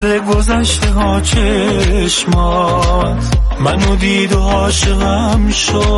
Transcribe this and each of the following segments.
گذشته ها چشمات منو دید و عاشقم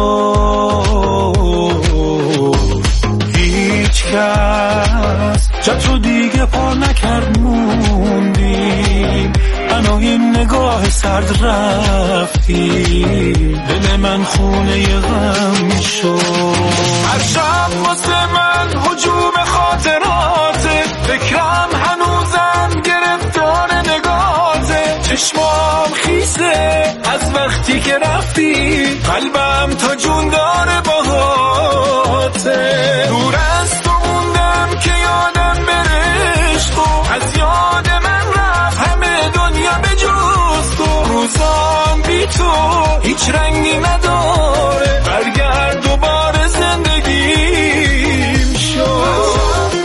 شد، هیچ کس جاتو دیگه پا نکرد، موندیم منو این نگاه سرد رفتی، دل من خونه غم شد. هر شب واسه من هجوم خاطراته، فکرم هنوزم گرفتار نگاته، چشمام خیسه از وقتی که رفتی، قلبم تا جون داره باهاته. دور از تو موندم که یادم برشت و از یاد من رفت همه دنیا به جز تو. روزام بی تو هیچ رنگی نداره، برگرد دوباره زندگیم شد.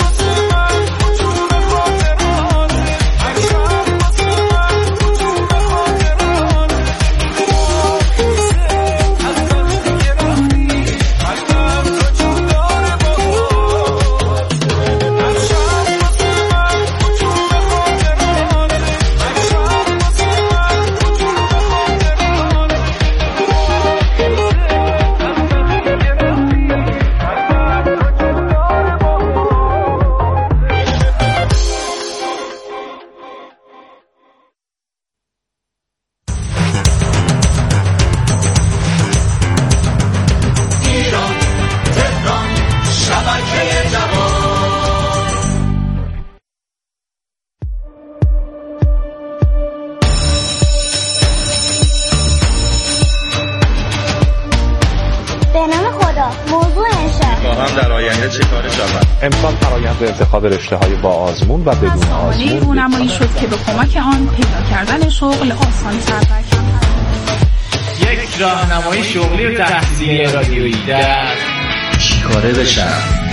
امسال فرآیند انتخاب رشته‌های با آزمون و بدون آزمون رونمایی شد که به کمک آن پیدا کردن شغل آسان‌تر و کمتر. یک راهنمای شغلی و تحصیلی رادیویی در چیکاره بشم.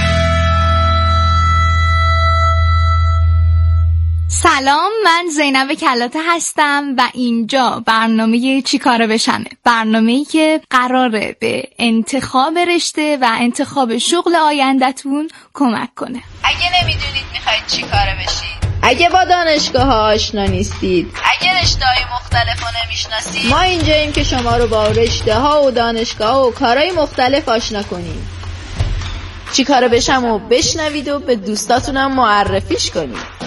سلام، من زینب کلاته هستم و اینجا برنامه چیکاره بشمه، برنامه‌ای که قراره به انتخاب رشته و انتخاب شغل آینده‌تون کمک کنه. اگه نمیدونید میخواید چیکاره بشید، اگه با دانشگاه‌ها آشنا نیستید، اگه رشته‌های مختلف رو نمیشناسید، ما اینجاییم که شما رو با رشته‌ها و دانشگاه‌ها و کارهای مختلف آشنا کنیم. چیکاره بشم و بشنوید و به دوستاتونم معرفیش کنید.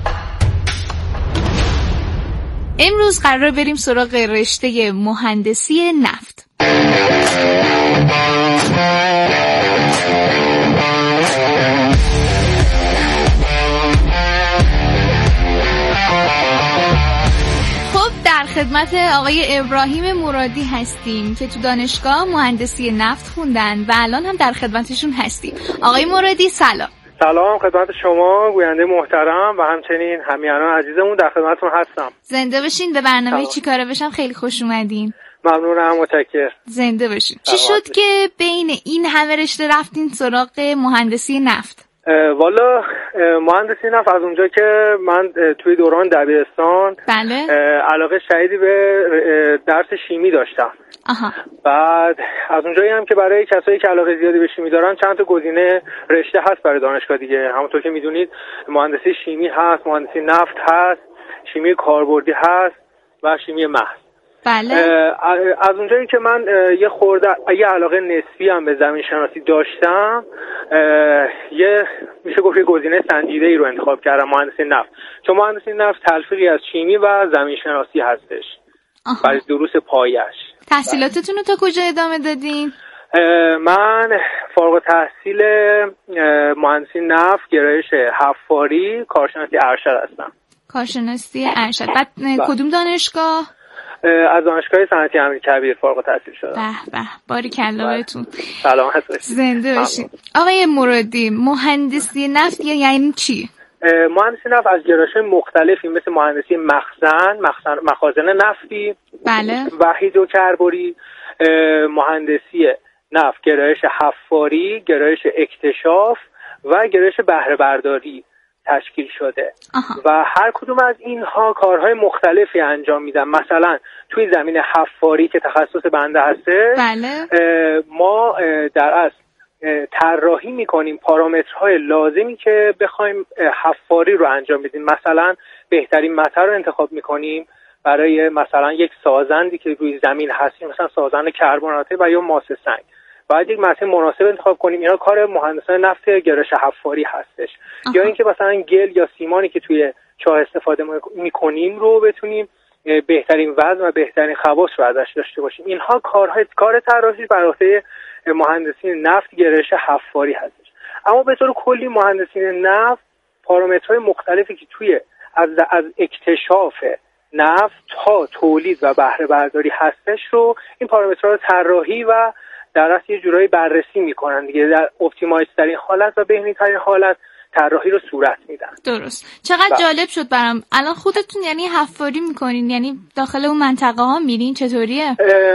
امروز قرار بریم سراغ رشته مهندسی نفت. خب در خدمت آقای ابراهیم مرادی هستیم که تو دانشگاه مهندسی نفت خوندن و الان هم در خدمتشون هستیم. آقای مرادی سلام. سلام خدمت شما گوینده محترم و همچنین همیهنان عزیزمون، در خدمتتون هستم. زنده باشین. به برنامه چیکاره بشم خیلی خوش اومدین. ممنونم، متشکرم. زنده باشین. چی شد که بین این همه رشته رفتین سراغ مهندسی نفت؟ والا مهندسی نفت از اونجا که من توی دوران دبیرستان بله علاقه شدیدی به درس شیمی داشتم. بعد از اونجایی هم که برای کسایی که علاقه زیادی به شیمی دارن چند تا گزینه رشته هست برای دانشگاه دیگه. همونطور که میدونید مهندسی شیمی هست، مهندسی نفت هست، شیمی کاربردی هست و شیمی محض. بله. از اونجایی که من یه علاقه نسبی هم به زمین شناسی داشتم، میشه گفت یه گزینه سنجیده‌ای رو انتخاب کردم، مهندسی نفت. چون مهندسی نفت تلفیقی از شیمی و زمین شناسی هستش برای دروس پایش. تحصیلاتتون رو تا کجا ادامه دادین؟ من فارغ التحصیل مهندسی نفت گرایش حفاری کارشناسی ارشد هستم. کارشناسی ارشد. بعد کدوم دانشگاه؟ از دانشگاه صنعتی امیرکبیر فارغ التحصیل شدم. به به، باریکلا بهتون. سلامت باشید. زنده باشید. آقای مرادی، مهندسی نفت یعنی چی؟ مهندسی نفت از گرایش مختلفی مثل مهندسی مخازن نفتی، بله، و هیدروکربوری، مهندسی نفت گرایش حفاری، گرایش اکتشاف و گرایش بهره برداری تشکیل شده. و هر کدوم از اینها کارهای مختلفی انجام میدن. مثلا توی زمین حفاری که تخصص بنده هسته، بله، ما در اصل طراحی میکنیم پارامترهای لازمی که بخوایم حفاری رو انجام بدیم. مثلا بهترین مته رو انتخاب میکنیم برای مثلا یک سازندی که روی زمین هستیم، مثلا سازند کربناته و یا ماس سنگ، باید یک مته مناسب انتخاب کنیم. اینا کار مهندسان نفت گرایش حفاری هستش. یا اینکه مثلا گل یا سیمانی که توی چاه استفاده میکنیم رو بتونیم بهترین وزن و بهترین خواص رو ازش داشته باشیم. اینها کار طراحی بر عهده مهندسین نفت گرایش حفاری هستش. اما به طور کلی مهندسین نفت پارامترهای مختلفی که توی از اکتشاف نفت تا تولید و بهره برداری هستش رو این پارامترها رو طراحی و در اصل یه جورایی بررسی میکنن دیگه، در اپتیمایز ترین حالت و بهینه ترین حالت طراحی رو صورت میدن. درست. چقدر جالب شد برام. الان خودتون یعنی حفاری میکنین، یعنی داخل اون منطقه ها میرین؟ چطوریه؟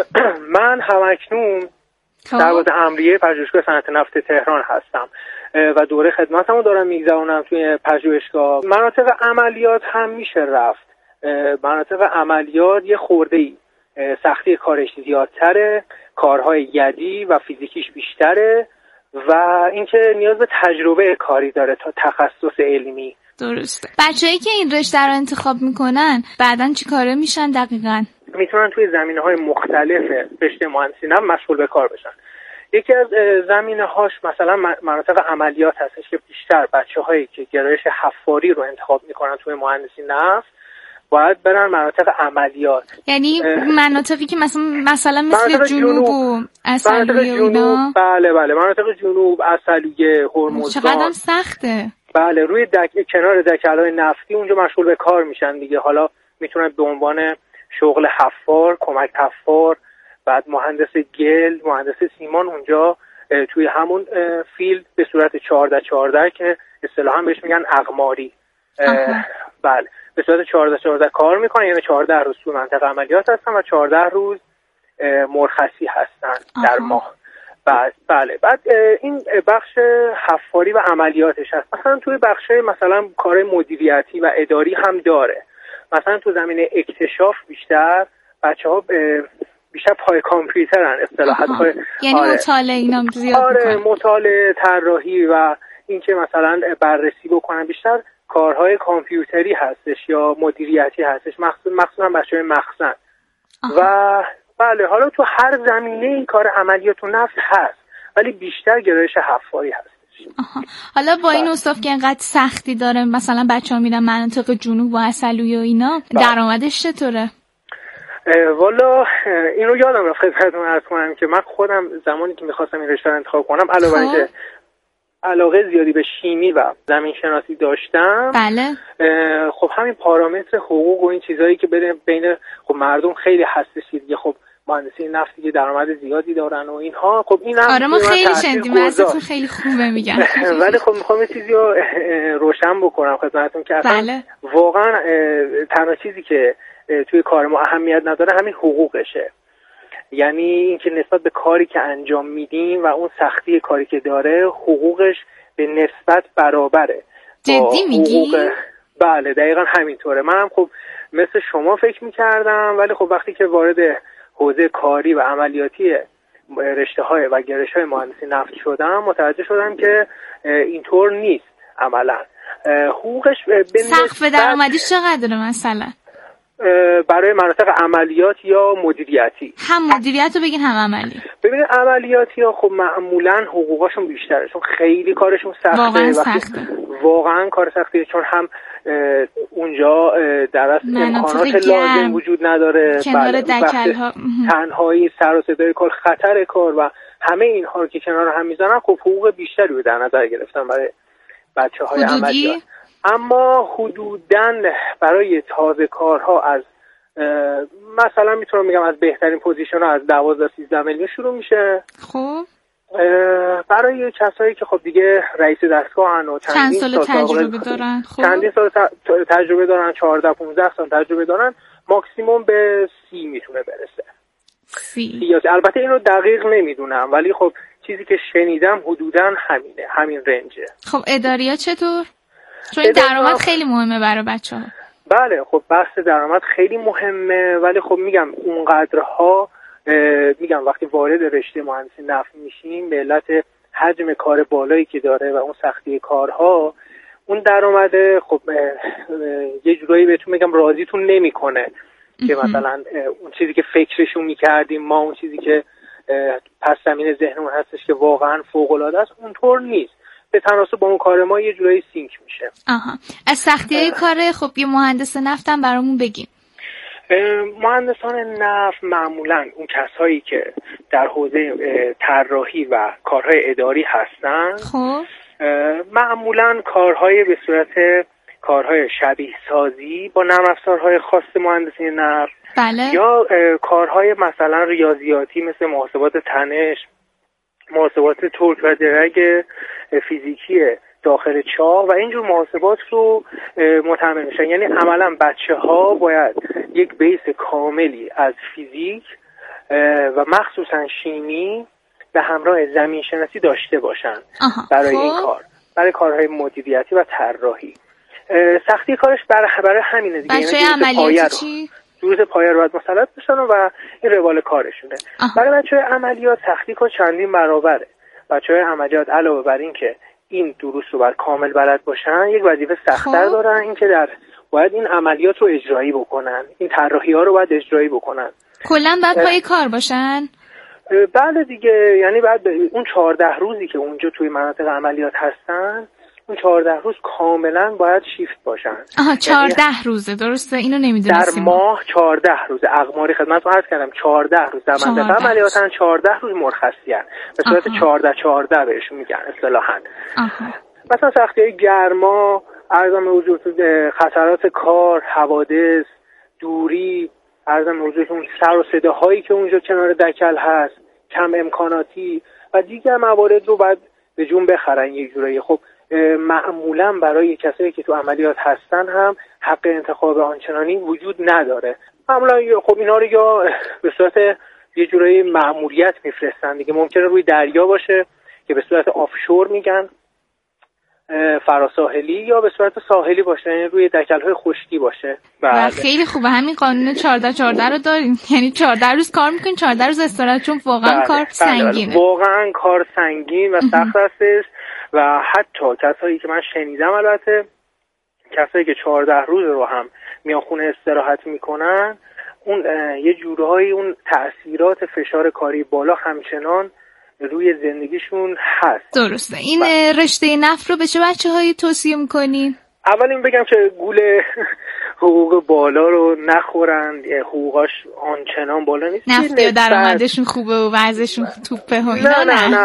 من همکنون سرباز امریه پژوهشگاه صنعت نفت تهران هستم و دوره خدمتمو دارم میگذرونم توی پژوهشگاه. مناطق عملیات هم میشه رفت. مناطق عملیات یه خورده‌ای سختی کارش زیادتره، کارهای یدی و فیزیکیش بیشتره و اینکه نیاز به تجربه کاری داره تا تخصص علمی. درسته. بچه‌ای که این رشته رو انتخاب میکنن بعداً چی کاره میشن دقیقاً؟ میتونن توی زمینه‌های مختلف رشته مهندسی نفت مشغول به کار بشن. یکی از زمینه‌هاش مثلا مناطق عملیات هستش که بیشتر بچه‌هایی که گرایش حفاری رو انتخاب میکنن توی مهندسی نفت باید برن مناطق عملیات، یعنی مناطقی که مثلا مثل جنوب و عسلویه و اینا. بله مناطق جنوب، عسلویه، هرمزگان. چقدر سخته. بله روی کنار دکل‌های نفتی اونجا مشغول به کار میشن دیگه. حالا میتونن به عنوان شغل حفار، کمک حفار، بعد مهندس گل، مهندس سیمان اونجا توی همون فیلد به صورت 14 که اصطلاحاً بهش میگن اقماری. بله به صورت 14 کار میکنن، یعنی 14 روز توی منطقه عملیات هستن و 14 روز مرخصی هستن در ماه. بله بعد این بخش حفاری و عملیاتش هست. مثلا توی بخش مثلا کار مدیریتی و اداری هم داره. مثلا تو زمینه اکتشاف بیشتر بچه‌ها بیشتر پای کامپیوترن اصطلاحاً. یعنی مطالعه اینا زیاد میکنن. مطالعه، طراحی و اینکه مثلا بررسی بکنن بیشتر کارهای کامپیوتری هستش یا مدیریتی هستش، مخصوصا بچه‌های مخزن. و بله حالا تو هر زمینه این کار عملیات و نفت هست ولی بیشتر گرایش حفاری هستش. حالا با این اوصاف که اینقدر سختی داره مثلا بچه‌ها میرن مناطق جنوب و عسلویه و اینا، درآمدش چطوره؟ والا اینو یادم رفت خدمتتون عرض کنم که من خودم زمانی که می‌خواستم این رشته رو انتخاب کنم علاوه بر اینکه علاقه زیادی به شیمی و زمین شناسی داشتم، بله خب همین پارامتر حقوق و این چیزایی که بین خب مردم خیلی هستش دیگه. خب مهندسی نفتی که درآمد زیادی دارن و اینها، خب این هم آره ما خیلی شنیدیم ازتون، خیلی خوبه میگن. ولی خب میخوام یه چیزی رو روشن بکنم خدمتتون که اصلا واقعا تنها چیزی که توی کار ما اهمیت نداره همین حقوقشه. یعنی اینکه نسبت به کاری که انجام میدیم و اون سختی کاری که داره حقوقش به نسبت برابره. جدی میگی؟ بله دقیقا همینطوره. منم خب مثل شما فکر میکردم ولی خب وقتی که وارد حوزه کاری و عملیاتی رشته‌های و گرایش‌های مهندسی نفت شدم متوجه شدم که اینطور نیست عملا. حقوقش به سقف درآمدیش چقدره مثلا؟ برای مناطق عملیات یا مدیریتی؟ هم مدیریت رو بگین هم عملی. ببینید عملیاتی ها خب معمولا حقوقاشون بیشتره چون خیلی کارشون سخته. واقعا سخته. واقعا کار سختیه چون هم اونجا در اصل امکانات لازم وجود نداره. کنار دکل‌ها تنهایی، سر و صدای کار، خطر کار و همه اینها رو که کنار هم میزنن خب حقوق بیشتری رو در نظر گرفتن برای بچه‌های عملیات. اما حدوداً برای تازه کارها از مثلا میتونم بگم از بهترین پوزیشن ها از 12-13 میلیون شروع میشه. خب برای کسایی که خب دیگه رئیس دستگاهن و چند سال تجربه دارن، خب چندین سال تجربه دارن، 14-15 سال تجربه دارن، ماکسیموم به 30 میتونه برسه. 30 البته اینو دقیق نمیدونم ولی خب چیزی که شنیدم حدوداً همینه، همین رنجه. خب اداریا چطور؟ چون این درآمد خیلی مهمه برای بچه‌ها. بله خب بحث درآمد خیلی مهمه ولی خب میگم اونقدرها میگم وقتی وارد رشته مهندسی نفت میشیم به علت حجم کار بالایی که داره و اون سختی کارها، اون درآمده خب یه جورایی بهتون میگم راضیتون نمیکنه که مثلا اون چیزی که فکرشو میکردیم ما، اون چیزی که پس زمین ذهنمون هستش که واقعا فوق‌العاده است، اونطور نیست. به تناسب با اون کار ما یه جورایی سینک میشه. از سختی کار خب یه مهندس نفتم برامون بگیم. مهندسان نفت معمولا اون کسایی که در حوزه طراحی و کارهای اداری هستن، خب معمولا کارهای به صورت کارهای شبیه سازی با نرم افزارهای خاص مهندسی نفت، بله. یا کارهای مثلا ریاضیاتی مثل محاسبات تنش، محاسبات تورک و درگ فیزیکی داخل چاه و اینجور محاسبات رو متحمل میشن. یعنی عملا بچه‌ها باید یک بیس کاملی از فیزیک و مخصوصا شیمی به همراه زمین شناسی داشته باشن برای این کار، برای کارهای مدیریتی و طراحی. سختی کارش برای همینه دیگه. بچه عملیاتی چی؟ روز پایه رو باید مسلط بشن و این روال کارشونه. برای بچه‌های عملیات سختی کار چندین برابره. بچه‌های عملیات علاوه بر این که این دروس رو باید کامل بلد باشن، یک وظیفه سخت‌تر دارن، این که باید این عملیات رو اجرایی بکنن، این طراحی‌ها رو باید اجرایی بکنن. کلاً باید پای کار باشن؟ بله دیگه، یعنی بعد اون 14 روزی که اونجا توی مناطق عملیات هستن، اون 14 روز کاملا باید شیفت باشن. 14 روزه، درسته؟ اینو نمیدونستیم. در ماه 14 روزه. اقماری خدمتتون عرض کردم 14 روز در منطقه عملیاتن، 14 روز مرخصی‌ان. به صورت 14 بهشون میگن اصطلاحاً. مثلا سختی‌های گرما، عرضم حضورتون خطرات کار، حوادث، دوری، عرضم حضورتون سر و صداهایی که اونجا کنار دکل هست، کم امکاناتی و دیگر موارد رو باید به جون بخرن یک جورایی. خب معمولا برای کسایی که تو عملیات هستن هم حق انتخاب آنچنانی وجود نداره. معمولا خب اینا رو یا به صورت یه جورایی مأموریت میفرستن دیگه، ممکنه روی دریا باشه که به صورت آفشور میگن فراساحلی، یا به صورت ساحلی باشه یعنی روی دکل‌های خشکی باشه. و خیلی خوبه همین قانون 14 رو داریم، یعنی 14 روز کار میکنین 14 روز استراحت، چون واقعا کار سنگینه. واقعا کار سنگین و سخت هستش و حتی کسایی که من شنیدم، البته کسایی که 14 روز رو هم میان خونه استراحت میکنن، اون یه جورایی اون تأثیرات فشار کاری بالا همچنان روی زندگیشون هست. درسته. این رشته نفت رو به چه بچه‌هایی توصیه میکنین؟ اول این بگم که گول حقوق بالا رو نخورن، حقوقاش آنچنان بالا نیست. نفتی درآمدشون خوبه و وضعشون توپه و اینا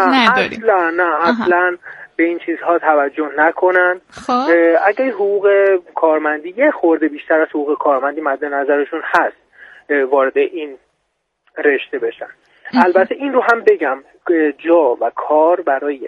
نه اصلا به این چیزها توجه نکنن. اگه حقوق کارمندی یه خورده بیشتر از حقوق کارمندی مد نظرشون هست وارد این رشته بشن. البته این رو هم بگم جا و کار برای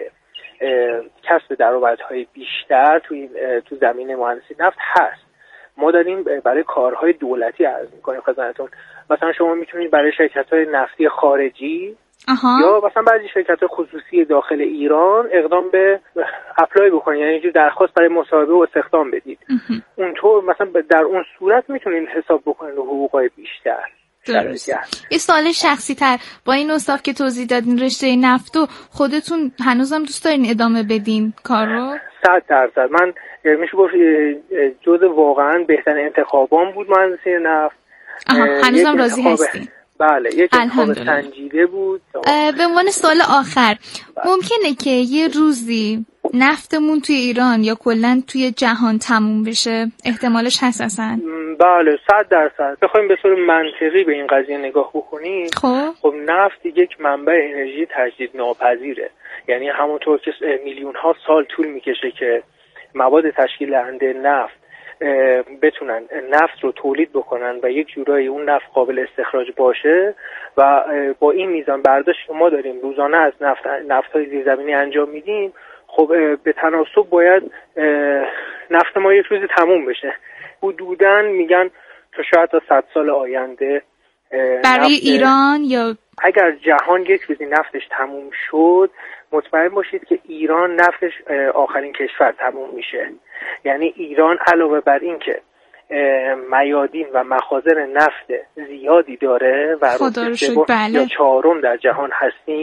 کسب درآمدهای بیشتر تو زمینه مهندسی نفت هست. ما داریم برای کارهای دولتی عرض می‌کنیم خدمتتون. مثلا شما میتونید برای شرکت‌های نفتی خارجی یا مثلا بعضی شرکت‌های خصوصی داخل ایران اقدام به اپلای بکنید، یعنی اینجور درخواست برای مصاحبه و استخدام بدید. اونطور مثلا در اون صورت میتونید حساب بکنید حقوقای بیشتر. درست. یه سوال شخصی تر، با این اوصاف که توضیح دادین رشته نفتو خودتون هنوزم دوست دارین ادامه بدین کار رو؟ 100%. من میشه گفت جز واقعا بهترین انتخابام بود مهندسی نفت. هنوزم راضی هستین؟ بله، یک انتخاب سنجیده بود. به عنوان سوال آخر، ممکنه که یه روزی نفتمون توی ایران یا کلا توی جهان تموم بشه؟ احتمالش هست اصلا؟ بله 100%. بخوایم به صورت منطقی به این قضیه نگاه بکنیم، خب نفت یک منبع انرژی تجدیدناپذیره. یعنی همونطور که میلیون ها سال طول میکشه که مواد تشکیل دهنده نفت بتونن نفت رو تولید بکنن و یک جورایی اون نفت قابل استخراج باشه و با این میزان برداشت که ما داریم روزانه از نفت‌های زیرزمینی انجام میدیم، خب به تناسب باید نفت ما یک روز تموم بشه. حدوداً میگن تا شاید تا 100 سال آینده برای ایران، یا اگر جهان یک روزی نفتش تموم شد، مطمئن باشید که ایران نفتش آخرین کشور تموم میشه. یعنی ایران علاوه بر این که میادین و مخازن نفت زیادی داره و رتبه 3 یا 4 در جهان هستیم،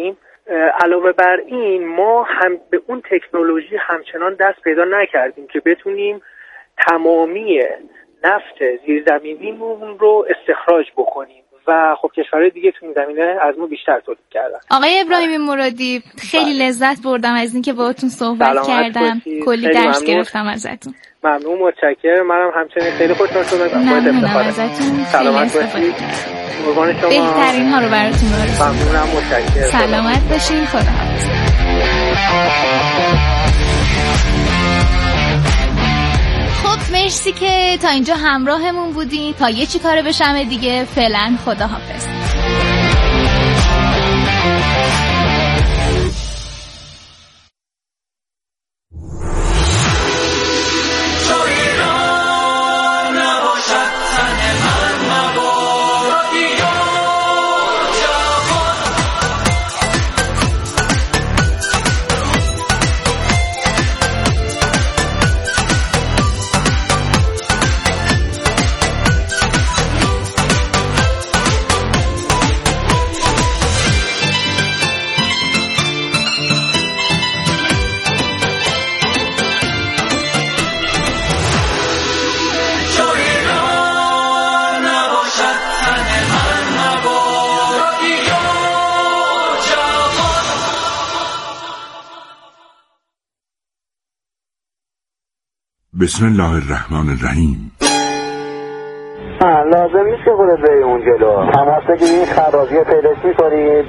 علاوه بر این ما هم به اون تکنولوژی همچنان دست پیدا نکردیم که بتونیم تمامی نفت زیرزمینیمون رو استخراج بکنیم و خب کشورهای دیگه تو این زمینه از ما بیشتر تولید کردن. آقای ابراهیمی مرادی خیلی لذت بردم از اینکه باهاتون صحبت کردم. کلی درس گرفتم ازتون. ممنون، متشکرم. منم همچنین خیلی خوشحال شدم باهات افتخار کردم. سلامت باشید. قربان شما. بهترین ها رو براتون آرزو. ممنونم، متشکرم. سلامت باشین. خداحافظ. خب مرسی که تا اینجا همراهمون بودین. تا یه چی کاره بشم دیگه. فعلا خداحافظ. بسم الله الرحمن الرحیم. لازم نیست که خودت بری اون جلو. تماس بگیرید، خرابی پیداش می‌کنید.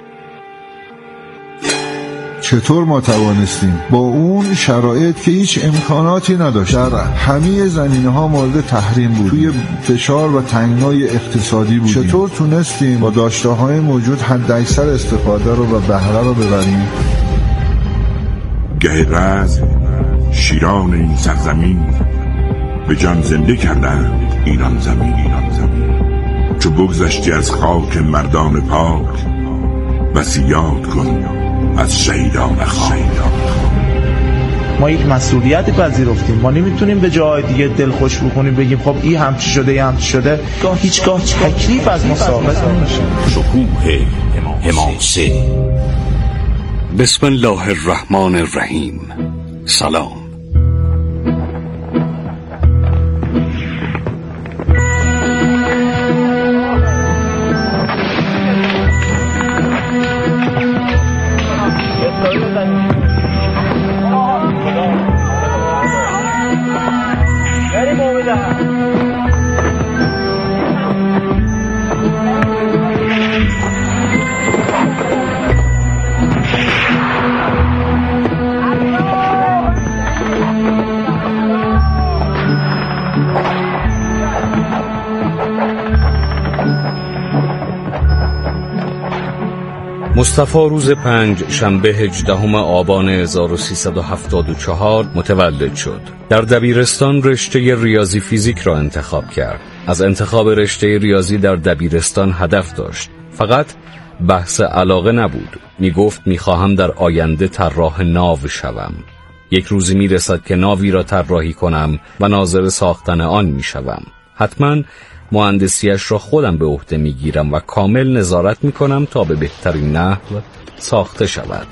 چطور ما توانستیم با اون شرایط که هیچ امکاناتی نداشت در همه زمینه‌ها مورد تحریم بود، توی فشار و تنگنای اقتصادی بودیم، چطور تونستیم با داشته‌های موجود حداکثر استفاده رو و بهره رو ببریم؟ گهرز شیران این سرزمین به جان زنده کردند ایران زمین. چو بگذشتی از خاک مردان پاک، بسی یاد کن از شهیدان خاک. ما یک مسئولیتی پذیرفتیم. ما نمیتونیم به جای دیگه دل خوش بکنیم بگیم خب این همچی شده این همچی شده. هیچگاه تکلیف از ما ثابت نمیشه. شکوه حماسه. بسم الله الرحمن الرحیم. سلام. مصطفی روز 5 شنبه 18 آبان 1374 متولد شد. در دبیرستان رشته ریاضی فیزیک را انتخاب کرد. از انتخاب رشته ریاضی در دبیرستان هدف داشت. فقط بحث علاقه نبود. می گفت می خواهم در آینده طراح ناو شوم. یک روزی می رسد که ناوی را طراحی کنم و ناظر ساختن آن می شوم. حتما مهندسیش را خودم به عهده می گیرم و کامل نظارت می کنم تا به بهترین نحو ساخته شود.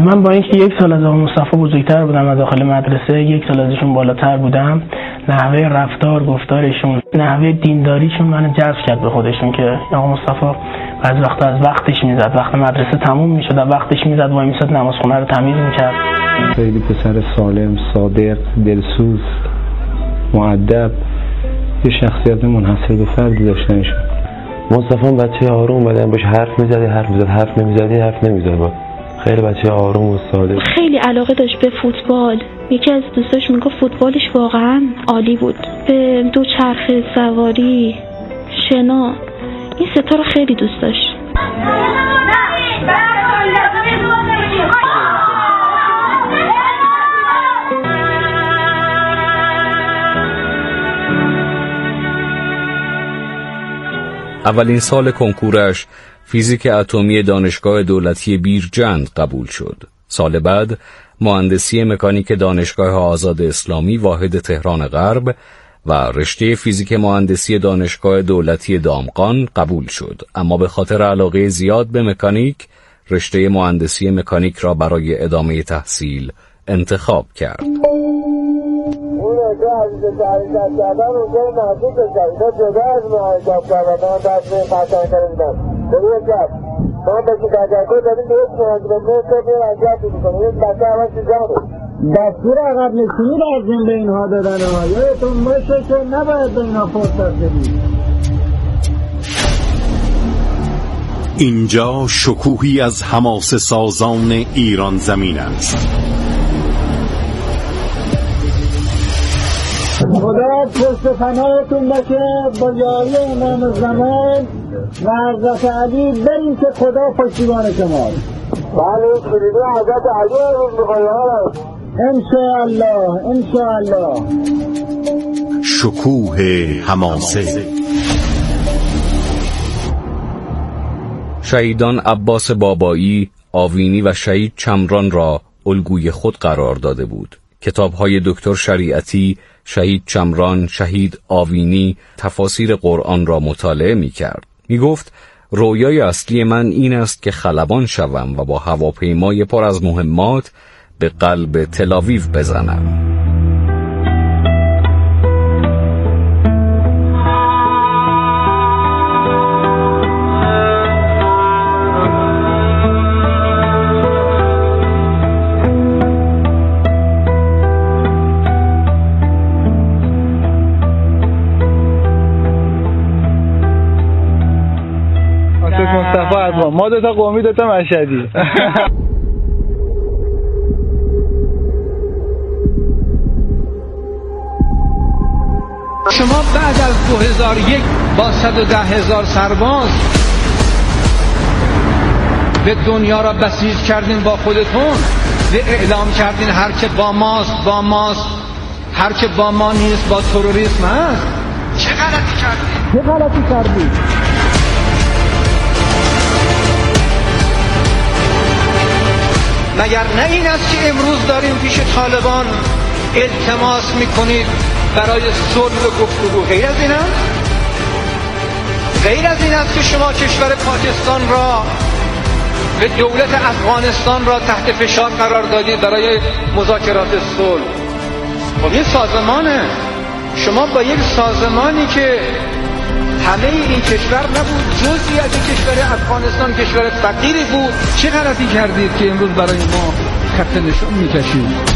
من با اینکه 1 سال از آقا مصطفی بزرگتر بودم از داخل مدرسه، 1 سال ازشون بالاتر بودم، نحوه رفتار گفتارشون، نحوه دینداریشون منو جذب کرد به خودشون که آقا مصطفی بعضی وقتا از وقتش میزد، وقت مدرسه تموم میشد از وقتش میزد وای میساد نمازخونه رو تمیز میکرد. خیلی پسر سالم، صادق، دلسوز، مؤدب، یه شخصیت منحصر به فردی داشتنشون. مصطفی بچه آروم بدن، باش حرف میزدی حرف میزد، حرف نمیزدی حرف نمیزد. با خیلی بچه آروم و ساده. خیلی علاقه داشت به فوتبال. یکی از دوستاش میگفت فوتبالش واقعا عالی بود. به دوچرخه سواری، شنا، این ستا رو خیلی دوست داشت. اولین سال کنکورش فیزیک اتمی دانشگاه دولتی بیرجند قبول شد. سال بعد مهندسی مکانیک دانشگاه آزاد اسلامی واحد تهران غرب و رشته فیزیک مهندسی دانشگاه دولتی دامغان قبول شد، اما به خاطر علاقه زیاد به مکانیک رشته مهندسی مکانیک را برای ادامه تحصیل انتخاب کرد. دستور عقب نشینی لازم به اینها دادن ها، یادتون باشه که نباید به اینها فرصت بدید. اینجا شکوهی از حماسه سازان ایران زمین است. خدا پشت پناهتون باشه با یاری امام زمان و حضرت علی، بریم که خدا پشتیبان شماست. بله شریعه حضرت علی رو می‌خوایم انشاءالله انشاءالله. شکوه حماسه. شهیدان عباس بابایی، آوینی و شهید چمران را الگوی خود قرار داده بود. کتاب‌های دکتر شریعتی، شهید چمران، شهید آوینی تفاسیر قرآن را مطالعه می‌کرد. می‌گفت رویای اصلی من این است که خلبان شوم و با هواپیمای پر از مهمات به قلب تل‌آویو بزنم. مصطفی ارباب، ما دوتا قومی دوتا مشهدی. شما بعد از 2001 با 110,000 سرباز به دنیا را بسیج کردین با خودتون و اعلام کردین هر که با ماست با ماست، هر که با ما نیست با تروریسم هست. چه غلطی کردین؟ چه غلطی کردین؟ مگر نه این است که امروز داریم پیش طالبان التماس میکنید برای صلح و گفتگو؟ غیر از این است؟ غیر از این است که شما کشور پاکستان را و دولت افغانستان را تحت فشار قرار دادید برای مذاکرات صلح؟ خب این سازمانه. شما با یک سازمانی که همه این کشور نبود، جزئی از کشور افغانستان کشور فقیری بود، چه غلطی کردید که امروز برای ما خط نشان میکشید؟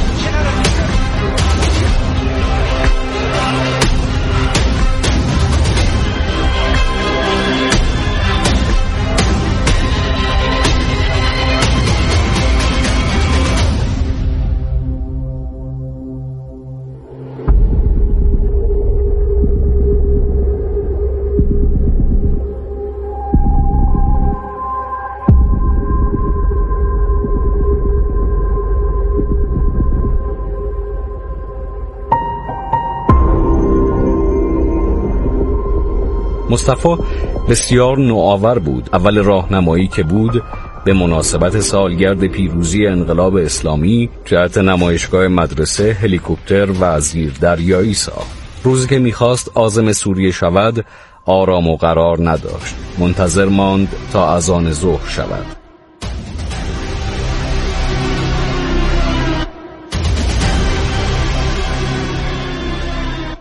مصطفی بسیار نوآور بود. اول راهنمایی که بود به مناسبت سالگرد پیروزی انقلاب اسلامی جهت نمایشگاه مدرسه هلیکوپتر و زیردریایی ساخت. روزی که میخواست عازم سوریه شود آرام و قرار نداشت. منتظر ماند تا اذان ظهر شود.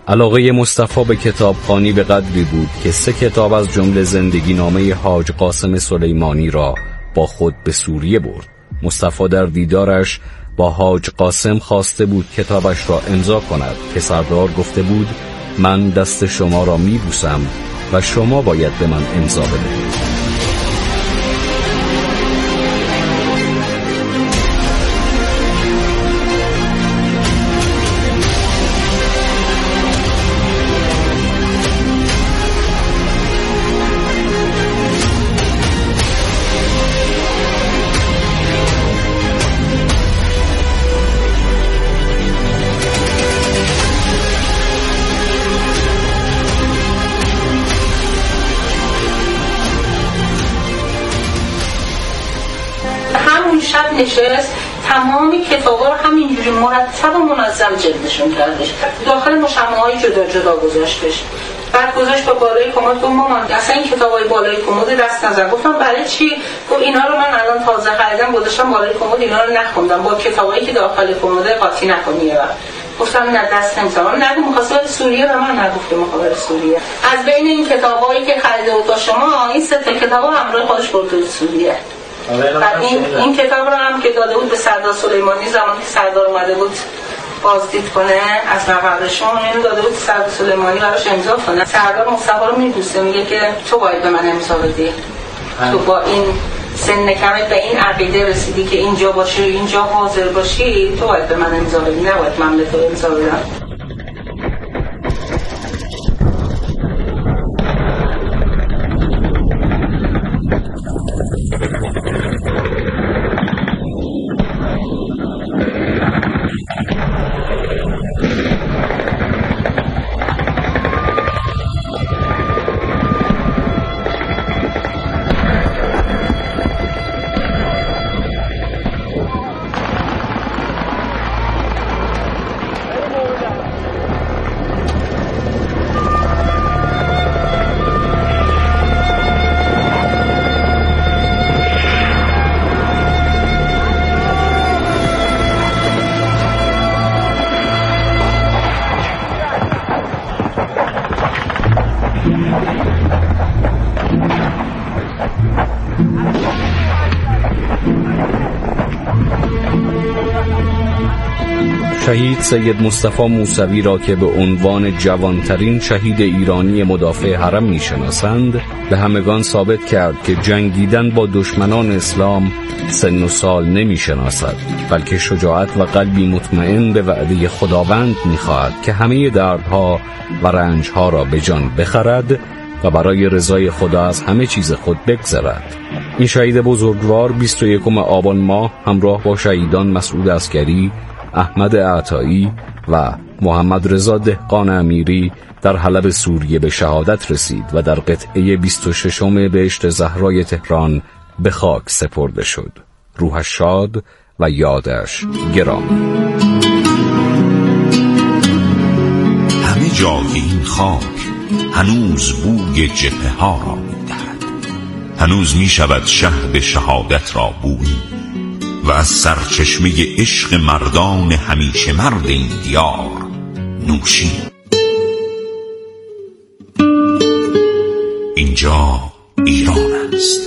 علاقه مصطفی به کتابخوانی به قدری بود که 3 کتاب از جمله زندگی نامه حاج قاسم سلیمانی را با خود به سوریه برد. مصطفی در دیدارش با حاج قاسم خواسته بود کتابش را امضا کند که سردار گفته بود من دست شما را میبوسم و شما باید به من امضا بدهید. شب نشست تمام کتابا رو همینجوری مرتب و منظم جلدشون کردش، داخل مشمع‌های جدا جدا گذاشتش. بعد گذاشت با بالای کمد گفت مامان اصلا این کتابای بالای کمد دست نزن. گفتم برای چی؟ گفت اینا رو من الان تازه خریدم گذاشتم بالای کمد، اینا رو نخوندم، با کتابایی که داخل کمد قاطی نکنی. گفتم نه دست نمیزنم. نگو می‌خواسته سوریه به من نگفته مخابر سوریه. از بین این کتابایی که خریده بود با شما این 3 کتابو همراه خودش برده سوریه. بعد این کتاب رو هم که داده بود به سردار سلیمانی زمانی که سردار اومده بود بازدید کنه از مقرشون، اینو داده بود سردار سلیمانی براش امضا کنه. سردار مصطفی رو میبوسه میگه که تو باید به من امضا بدی، تو با این سن کمت به این عقیده رسیدی که اینجا باشی اینجا حاضر باشی، تو باید به من امضا بدی، نباید من به تو امضا بدم. شهید سید مصطفی موسوی را که به عنوان جوانترین شهید ایرانی مدافع حرم میشناسند به همگان ثابت کرد که جنگیدن با دشمنان اسلام سن و سال نمیشناسد، بلکه شجاعت و قلبی مطمئن به وعده خداوند میخواهد که همه دردها و رنجها را به جان بخرد و برای رضای خدا از همه چیز خود بگذرد. این شهید بزرگوار 21 آبان ماه همراه با شهیدان مسعود عسکری، احمد عطایی و محمد رضا دهقان امیری در حلب سوریه به شهادت رسید و در قطعه 26 بهشت زهرای تهران به خاک سپرده شد. روحش شاد و یادش گرامی. همه جای این خاک هنوز بوی جبهه ها را می‌دهد، هنوز می‌شود شهد شهادت را بویی و از سرچشمه عشق مردان همیشه مرد این دیار نوشی. اینجا ایران است.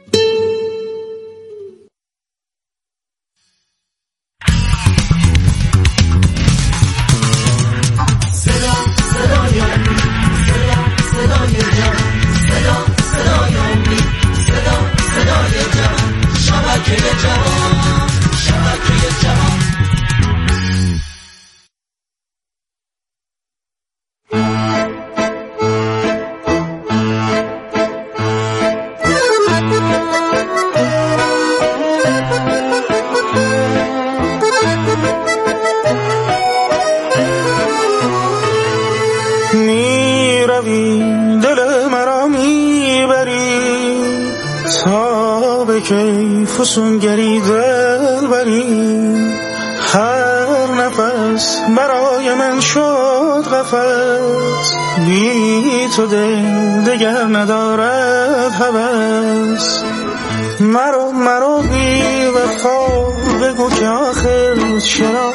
فسونگری دل بری، هر نفس برای من شد قفس، بی تو دل دگر ندارد هوس. مرا بی وفا بگو که آخر چرا